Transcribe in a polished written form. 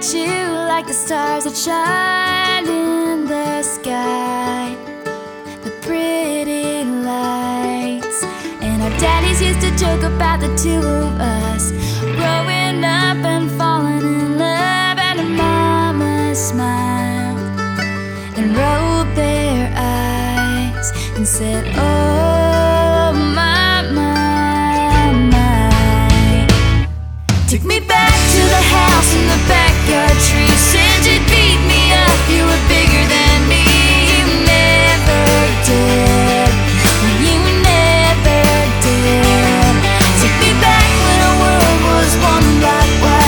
at you like the stars that shine in the sky, the pretty lights. And our daddies used to joke about the two of us growing up and falling in love. And our mama smiled and rolled their eyes and said, oh my, my, my. Took me back to the house in the backyard tree. Said you'd beat me up, you were bigger